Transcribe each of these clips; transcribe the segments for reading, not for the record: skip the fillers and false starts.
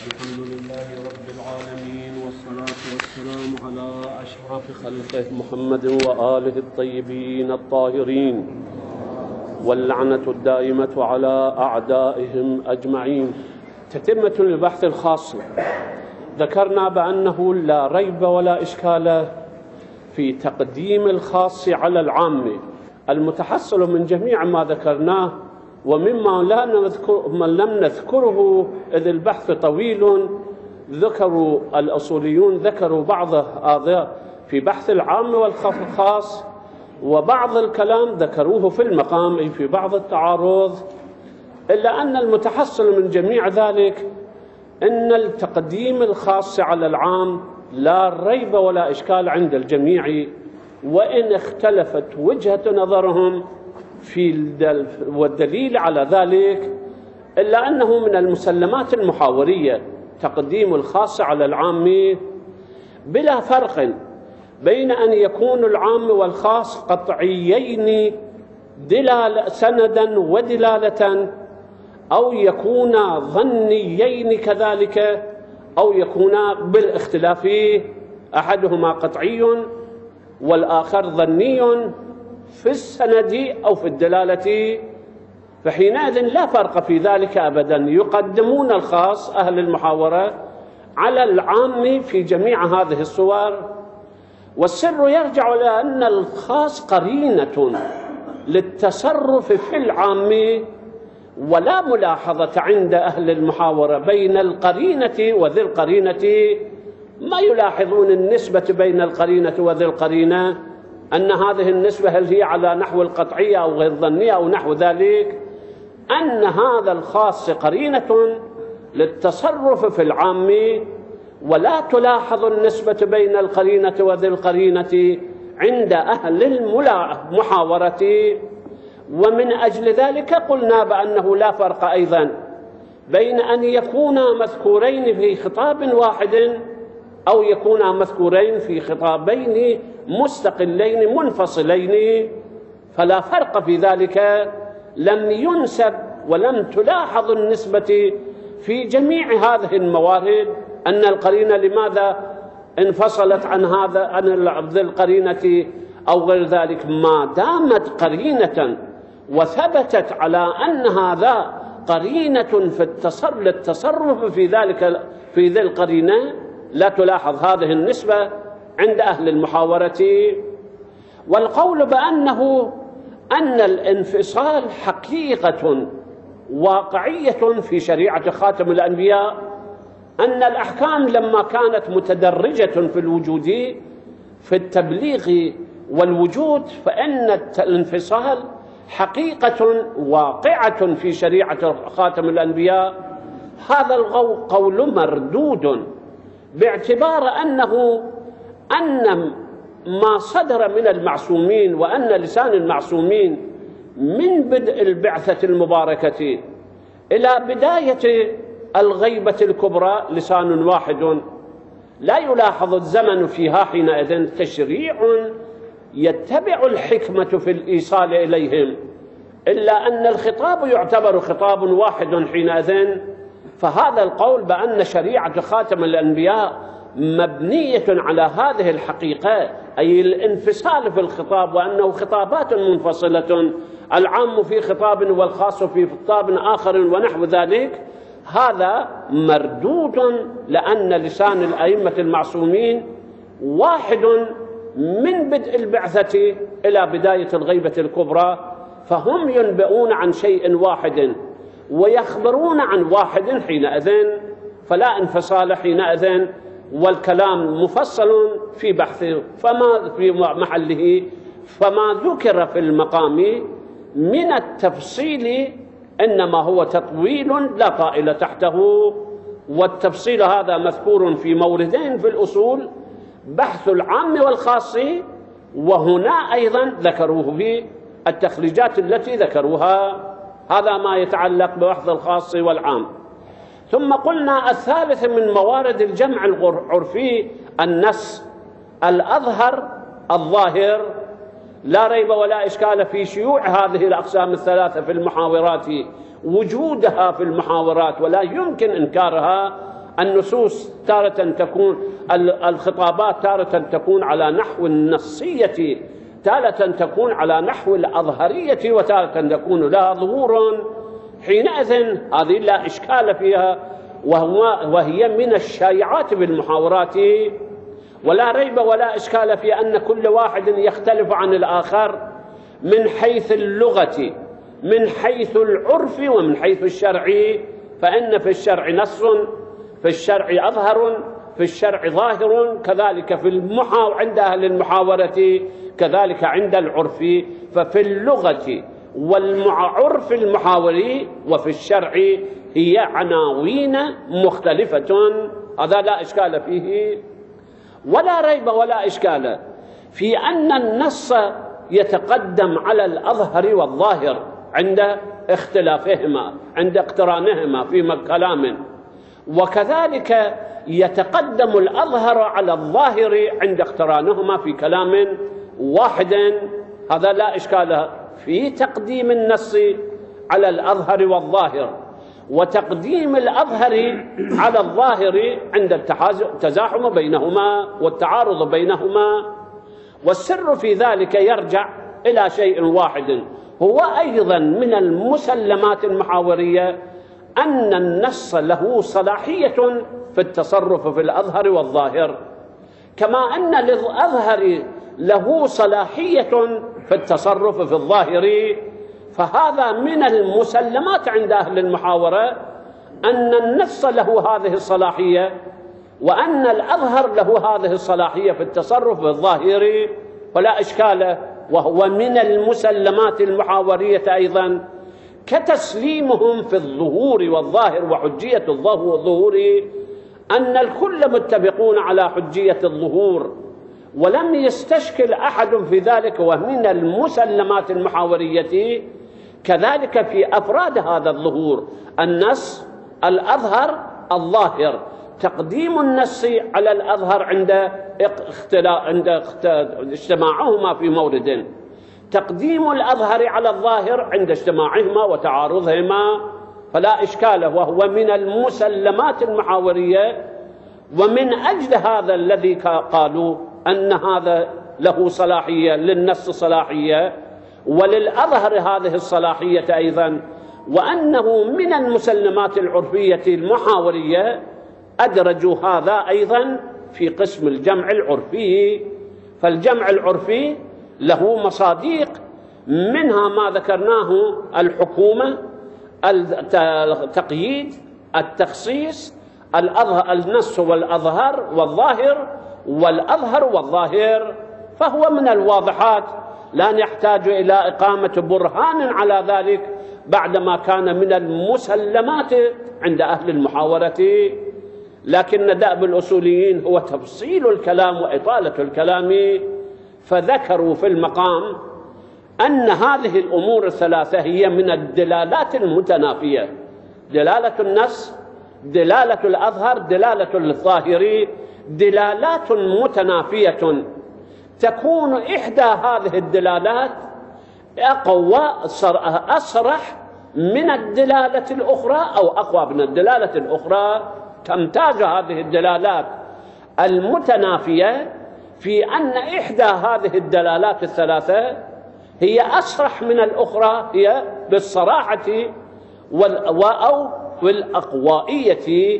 الحمد لله رب العالمين، والصلاة والسلام على أشرف خلقه محمد وآله الطيبين الطاهرين، واللعنة الدائمة على أعدائهم أجمعين. تتمة البحث الخاص. ذكرنا بأنه لا ريب ولا إشكال في تقديم الخاص على العام، المتحصل من جميع ما ذكرناه ومما لم نذكره إذ البحث طويل. ذكروا الأصوليون بعض هذا في بحث العام والخاص، وبعض الكلام ذكروه في المقام أي في بعض التعارض، إلا أن المتحصل من جميع ذلك أن التقديم الخاص على العام لا ريب ولا إشكال عند الجميع، وإن اختلفت وجهة نظرهم والدليل على ذلك، إلا أنه من المسلمات المحاورية تقديم الخاص على العام، بلا فرق بين أن يكون العام والخاص قطعيين سندا ودلالة، أو يكونا ظنيين كذلك، أو يكونا بالاختلاف أحدهما قطعي والآخر ظني في السند أو في الدلالة، فحينئذ لا فرق في ذلك أبدا. يقدمون الخاص أهل المحاورة على العام في جميع هذه الصور، والسر يرجع إلى أن الخاص قرينة للتصرف في العام، ولا ملاحظة عند أهل المحاورة بين القرينة وذي القرينة. ما يلاحظون النسبة بين القرينة وذي القرينة، أن هذه النسبة هل هي على نحو القطعية أو غير ظنية أو نحو ذلك، أن هذا الخاص قرينة للتصرف في العام، ولا تلاحظ النسبة بين القرينة وذي القرينة عند أهل المحاورة. ومن أجل ذلك قلنا بأنه لا فرق أيضا بين أن يكونا مذكورين في خطاب واحد أو يكونا مذكورين في خطابين مستقلين منفصلين، فلا فرق في ذلك. لم ينسب ولم تلاحظ النسبة في جميع هذه الموارد، أن القرينة لماذا انفصلت عن ذي القرينة أو غير ذلك، ما دامت قرينة وثبتت على أن هذا قرينة في للتصرف في ذي القرينة، لا تلاحظ هذه النسبة عند أهل المحاورة. والقول بأن الانفصال حقيقة واقعية في شريعة خاتم الأنبياء، أن الأحكام لما كانت متدرجة في الوجود في التبليغ والوجود، فإن الانفصال حقيقة واقعة في شريعة خاتم الأنبياء. هذا القول مردود، باعتبار أن ما صدر من المعصومين، وأن لسان المعصومين من بدء البعثة المباركة إلى بداية الغيبة الكبرى لسان واحد، لا يلاحظ الزمن فيها حينئذ تشريع يتبع الحكمة في الإيصال إليهم، إلا أن الخطاب يعتبر خطاب واحد حينئذ. فهذا القول بأن شريعة خاتم الأنبياء مبنية على هذه الحقيقة، أي الانفصال في الخطاب، وأنه خطابات منفصلة، العام في خطاب والخاص في خطاب آخر ونحو ذلك، هذا مردود، لأن لسان الأئمة المعصومين واحد من بدء البعثة إلى بداية الغيبة الكبرى، فهم ينبئون عن شيء واحد ويخبرون عن واحد حينئذ، فلا انفصال حينئذ، والكلام مفصل في بحثه فما في محله. فما ذكر في المقام من التفصيل إنما هو تطويل لا طائل تحته، والتفصيل هذا مذكور في موردين في الأصول، بحث العام والخاص، وهنا أيضا ذكروه في التخريجات التي ذكروها. هذا ما يتعلق ببحث الخاص والعام. ثم قلنا الثالث من موارد الجمع العرفي النص الأظهر الظاهر، لا ريب ولا إشكال في شيوع هذه الأقسام الثلاثة في المحاورات، وجودها في المحاورات ولا يمكن إنكارها، النصوص تارة تكون الخطابات تارة تكون على نحو النصية، تارة تكون على نحو الأظهرية، وتارة تكون لها ظهور. حينئذ هذه لا إشكال فيها، وهي من الشائعات بالمحاورات، ولا ريب ولا إشكال في أن كل واحد يختلف عن الآخر من حيث اللغة، من حيث العرف، ومن حيث الشرع. فإن في الشرع نص، في الشرع أظهر، في الشرع ظاهر، كذلك في عند أهل المحاورة، كذلك عند العرف. ففي اللغة والعرف المحاوري وفي الشرع هي عناوين مختلفة، هذا لا إشكال فيه. ولا ريب ولا إشكال في أن النص يتقدم على الأظهر والظاهر عند اختلافهما، عند اقترانهما في كلام، وكذلك يتقدم الأظهر على الظاهر عند اقترانهما في كلام واحد. هذا لا إشكال في تقديم النص على الأظهر والظاهر، وتقديم الأظهر على الظاهر عند التزاحم بينهما والتعارض بينهما. والسر في ذلك يرجع إلى شيء واحد، هو أيضا من المسلمات المحاورية أن النص له صلاحية في التصرف في الأظهر والظاهر، كما أن للأظهر له صلاحية في التصرف في الظاهر. فهذا من المسلمات عند أهل المحاورة أن النص له هذه الصلاحية، وأن الأظهر له هذه الصلاحية في التصرف في الظاهر، فلا إشكال. وهو من المسلمات المحاورية أيضا كتسليمهم في الظهور والظاهر وحجية الظهور، أن الكل متفقون على حجية الظهور، ولم يستشكل أحد في ذلك، ومن المسلمات المحاورية كذلك في أفراد هذا الظهور النص، الأظهر، الظاهر. تقديم النص على الأظهر عند اجتماعهما في مورد، تقديم الأظهر على الظاهر عند اجتماعهما وتعارضهما، فلا إشكال، وهو من المسلمات المحاورية. ومن أجل هذا الذي قالوا أن هذا له صلاحية، للنص صلاحية وللأظهر هذه الصلاحية أيضا، وأنه من المسلمات العرفية المحاورية، أدرجوا هذا أيضا في قسم الجمع العرفي. فالجمع العرفي له مصادق، منها ما ذكرناه: الحكومة، التقييد، التخصيص، النص والأظهر والظاهر، والأظهر والظاهر. فهو من الواضحات، لا نحتاج إلى إقامة برهان على ذلك بعدما كان من المسلمات عند أهل المحاورة. لكن دأب الأصوليين هو تفصيل الكلام وإطالة الكلام، فذكروا في المقام أن هذه الأمور الثلاثة هي من الدلالات المتنافية: دلالة النص، دلالة الأظهر، دلالة الظاهر، دلالات متنافية. تكون إحدى هذه الدلالات أقوى، أصرح من الدلالة الأخرى، أو أقوى من الدلالة الأخرى. تمتاز هذه الدلالات المتنافية في أن إحدى هذه الدلالات الثلاثة هي أصرح من الأخرى، هي بالصراحة أو بالأقوائية.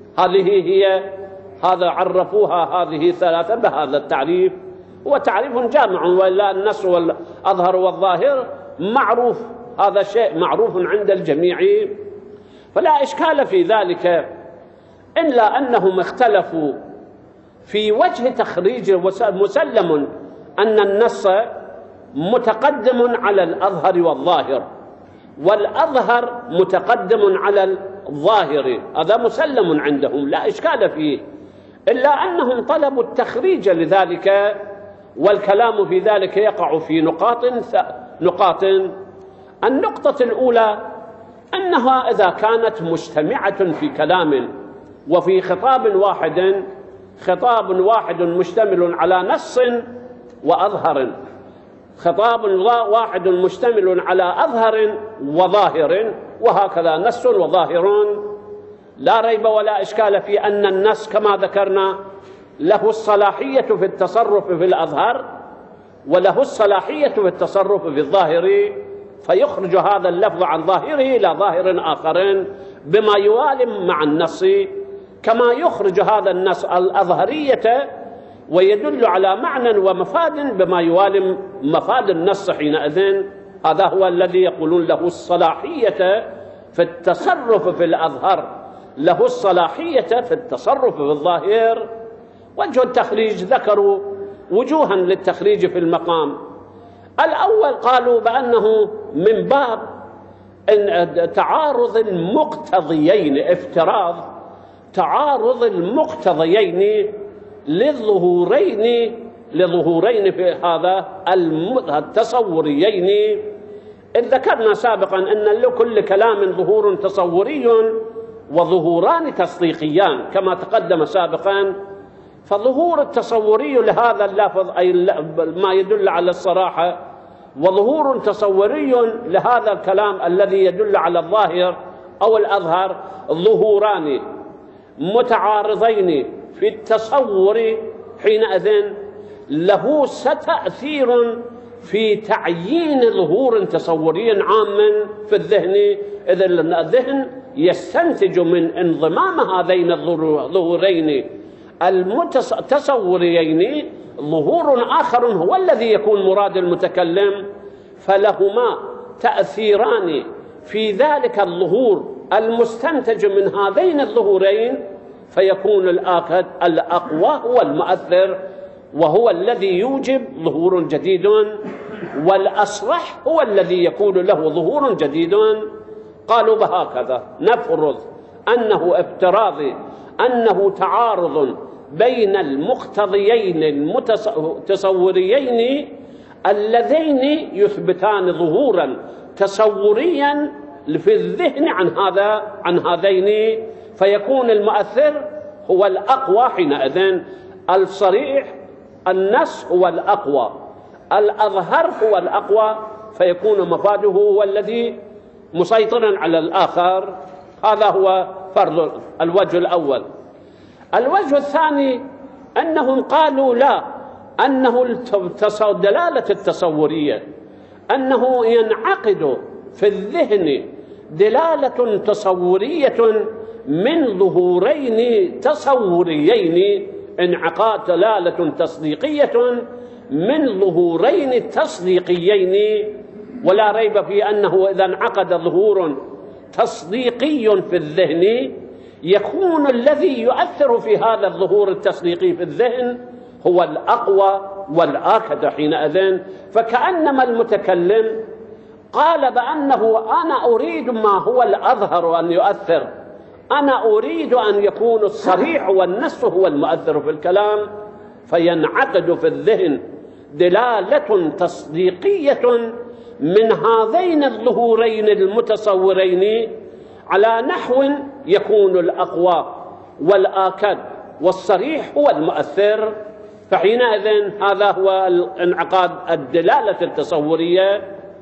هذا عرفوها هذه الثلاثة بهذا التعريف، هو تعريف جامع، ولا النص والأظهر والظاهر معروف، هذا شيء معروف عند الجميع، فلا إشكال في ذلك، إلا أنهم اختلفوا في وجه تخريج. مسلم أن النص متقدم على الأظهر والظاهر، والأظهر متقدم على الظاهر، هذا مسلم عندهم لا إشكال فيه، إلا أنهم طلبوا التخريج لذلك، والكلام في ذلك يقع في نقاط. النقطة الأولى أنها إذا كانت مجتمعة في كلام وفي خطاب واحد مشتمل على نص وأظهر، خطاب واحد مشتمل على أظهر وظاهر، وهكذا نص وظاهر، لا ريب ولا إشكال في أن النص كما ذكرنا له الصلاحية في التصرف في الأظهر وله الصلاحية في التصرف في الظاهر، فيخرج هذا اللفظ عن ظاهره إلى ظاهر آخر بما يوالم مع النص، كما يخرج هذا النص الأظهرية ويدل على معنى ومفاد بما يوالم مفاد النص حينئذ. هذا هو الذي يقولون له الصلاحية في التصرف في الأظهر، له الصلاحية في التصرف في الظاهر. وجه التخريج ذكروا وجوها للتخريج في المقام الأول، قالوا بأنه من باب إن تعارض المقتضيين، افتراض تعارض المقتضيين لظهورين في هذا التصوريين. إذ ذكرنا سابقا أن لكل كلام ظهور تصوري وظهوران تصديقيان كما تقدم سابقا، فظهور التصوري لهذا اللفظ أي ما يدل على الصراحة، وظهور تصوري لهذا الكلام الذي يدل على الظاهر أو الأظهر، ظهوران متعارضين في التصور، حينئذ له ستأثير في تعيين ظهور تصوري عام في الذهن، إذ الذهن يستنتج من انضمام هذين الظهورين التصوريين ظهور آخر هو الذي يكون مراد المتكلم، فلهما تأثيران في ذلك الظهور المستنتج من هذين الظهورين، فيكون الآكد الأقوى هو المؤثر وهو الذي يوجب ظهور جديد، والأصرح هو الذي يكون له ظهور جديد. قالوا بهكذا نفرض أنه افتراضي أنه تعارض بين المقتضيين المتصوريين اللذين يثبتان ظهورا تصوريا في الذهن عن هذين، فيكون المؤثر هو الأقوى حينئذ. الصريح النص هو الأقوى، الأظهر هو الأقوى، فيكون مفاده هو الذي مسيطرا على الآخر. هذا هو فرض الوجه الأول. الوجه الثاني أنهم قالوا لا، أنه الدلالة التصورية أنه ينعقد في الذهن دلالة تصورية من ظهورين تصوريين، انعقاد دلالة تصديقية من ظهورين تصديقيين. ولا ريب في أنه إذا انعقد ظهور تصديقي في الذهن يكون الذي يؤثر في هذا الظهور التصديقي في الذهن هو الأقوى والآكد حينئذ. فكأنما المتكلم قال بأنه أنا أريد ما هو الأظهر أن يؤثر، أنا أريد أن يكون الصريح والنص هو المؤثر في الكلام، فينعقد في الذهن دلالة تصديقية من هذين الظهورين المتصورين على نحو يكون الأقوى والآكد والصريح هو المؤثر. فحينئذ هذا هو انعقاد الدلالة التصورية.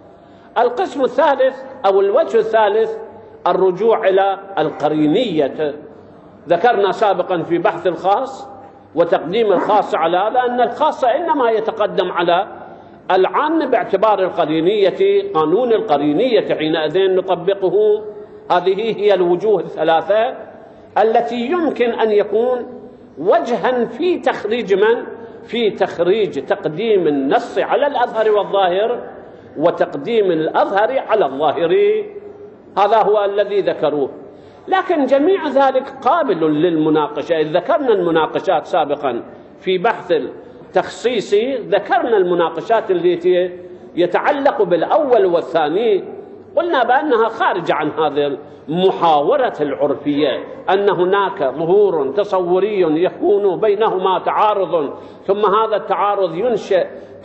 القسم الثالث أو الوجه الثالث الرجوع إلى القرينية. ذكرنا سابقا في بحث الخاص وتقديم الخاص على هذا أن الخاص إنما يتقدم على العام باعتبار القرينية، قانون القرينية حينئذ نطبقه. هذه هي الوجوه الثلاثة التي يمكن أن يكون وجها في تخريج في تخريج تقديم النص على الأظهر والظاهر وتقديم الأظهر على الظاهر. هذا هو الذي ذكروه، لكن جميع ذلك قابل للمناقشة. إذ ذكرنا المناقشات سابقا في بحث التخصيص، ذكرنا المناقشات التي يتعلق بالأول والثاني، قلنا بأنها خارجة عن هذه المحاورة العرفية، أن هناك ظهور تصوري يكون بينهما تعارض، ثم هذا التعارض ينشئ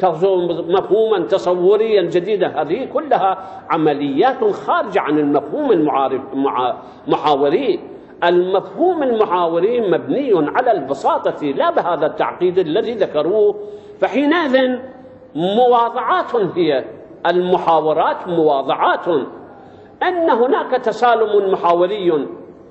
مفهوما تصوريا جديدا. هذه كلها عمليات خارجة عن المفهوم المحاوري. المفهوم المحاوري مبني على البساطة لا بهذا التعقيد الذي ذكروه. فحينئذ مواضعات هي المحاورات، مواضعات أن هناك تسالم محاوري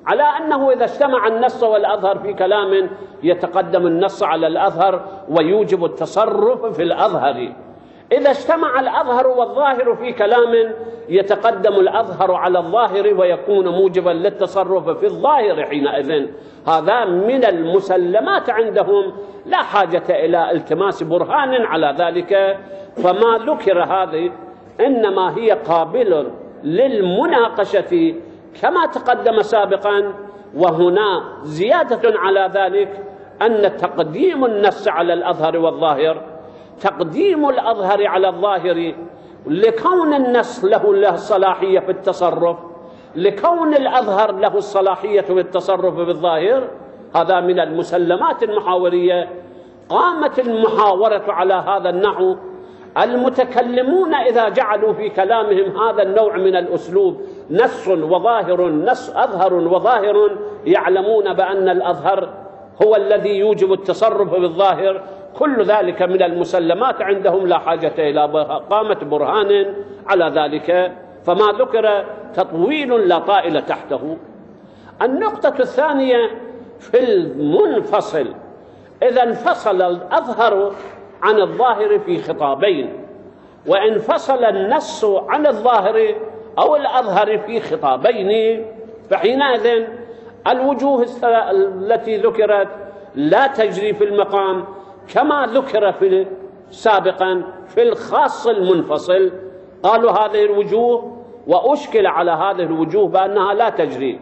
على أنه إذا اجتمع النص والأظهر في كلام يتقدم النص على الأظهر ويوجب التصرف في الأظهر، إذا اجتمع الأظهر والظاهر في كلام يتقدم الأظهر على الظاهر ويكون موجبا للتصرف في الظاهر حينئذ. هذا من المسلمات عندهم، لا حاجة إلى التماس برهان على ذلك. فما ذكر هذه إنما هي قابل للمناقشة كما تقدم سابقا. وهنا زيادة على ذلك أن تقديم النص على الأظهر والظاهر، تقديم الأظهر على الظاهر لكون النص له الصلاحية في التصرف، لكون الأظهر له الصلاحية في التصرف بالظاهر، هذا من المسلمات المحاورية. قامت المحاورة على هذا النحو. المتكلمون إذا جعلوا في كلامهم هذا النوع من الأسلوب نص وظاهر، نص أظهر وظاهر، يعلمون بأن الأظهر هو الذي يوجب التصرف بالظاهر. كل ذلك من المسلمات عندهم، لا حاجة إلى قامة برهان على ذلك. فما ذكر تطويل لا طائل تحته. النقطة الثانية في المنفصل، إذا انفصل الأظهر عن الظاهر في خطابين، وانفصل النص عن الظاهر أو الأظهر في خطابين، فحينئذ الوجوه التي ذكرت لا تجري في المقام كما ذكر في سابقا في الخاص المنفصل. قالوا هذه الوجوه وأشكل على هذه الوجوه بأنها لا تجري،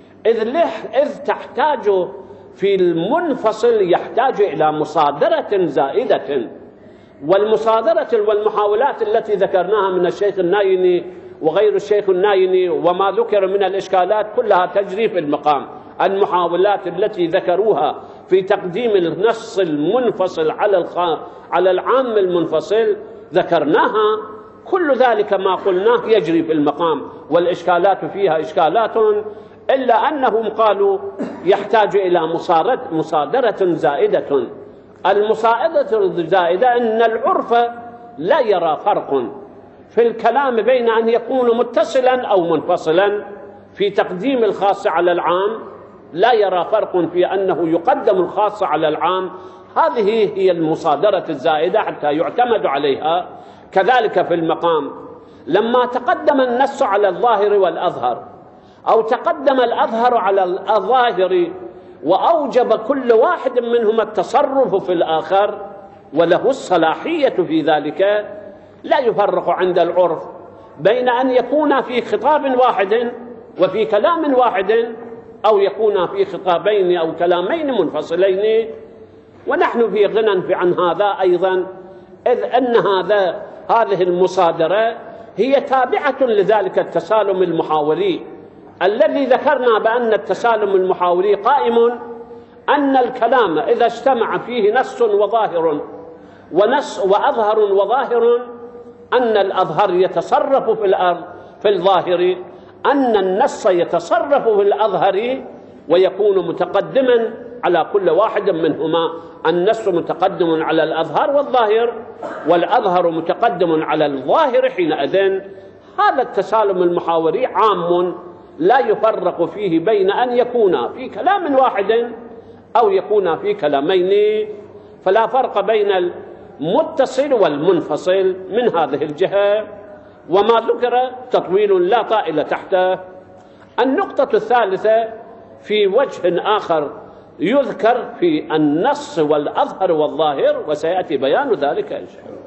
إذ تحتاج في المنفصل يحتاج إلى مصادرة زائدة. والمصادرة والمحاولات التي ذكرناها من الشيخ النايني وغير الشيخ النايني وما ذكر من الإشكالات كلها تجري في المقام. المحاولات التي ذكروها في تقديم النص المنفصل على العام المنفصل ذكرناها، كل ذلك ما قلناه يجري في المقام، والإشكالات فيها إشكالات، إلا أنهم قالوا يحتاج إلى مصادرة زائدة. المصادرة الزائدة أن العرف لا يرى فرق في الكلام بين أن يكون متصلا أو منفصلا. في تقديم الخاص على العام لا يرى فرق في أنه يقدم الخاص على العام. هذه هي المصادرة الزائدة حتى يعتمد عليها. كذلك في المقام لما تقدم النص على الظاهر والأظهر، أو تقدم الأظهر على الظاهر وأوجب كل واحد منهما التصرف في الآخر وله الصلاحية في ذلك، لا يفرق عند العرف بين أن يكون في خطاب واحد وفي كلام واحد، أو يكون في خطابين أو كلامين منفصلين. ونحن في غنى عن هذا أيضا، إذ أن هذه المصادرة هي تابعة لذلك التسالم المحاوري الذي ذكرنا بأن التسالم المحاوري قائم أن الكلام إذا اجتمع فيه نص وظاهر ونص وأظهر وظاهر، أن الأظهر يتصرف في الظاهر، أن النص يتصرف في الأظهر ويكون متقدما على كل واحد منهما. النص متقدم على الأظهر والظاهر، والأظهر متقدم على الظاهر. حينئذ هذا التسالم المحاوري عام لا يفرق فيه بين أن يكون في كلام واحد أو يكون في كلامين، فلا فرق بين المتصل والمنفصل من هذه الجهة. وما ذكر تطويل لا طائل تحته. النقطة الثالثة في وجه آخر يذكر في النص والأظهر والظاهر، وسيأتي بيان ذلك إن شاء الله.